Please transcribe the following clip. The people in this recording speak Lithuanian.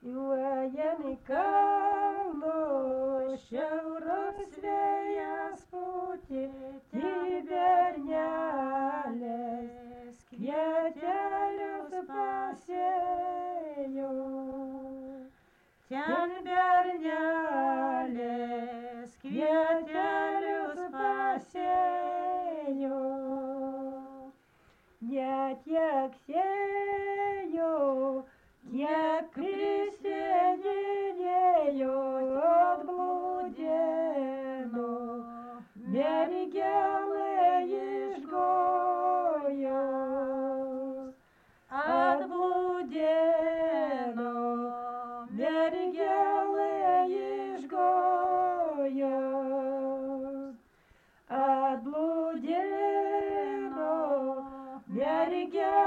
Juojam į kalnus, šiauros vėjas pūtė, bernelės kvietelius pasėjo. Ten bernelės kvietelius pasėjo. Ne tiek sėjo, kiek prisidėjo, atblūdino, mergelė iš Gojos. Atblūdino, mergelė iš Gojos. Atblūdino, mergelė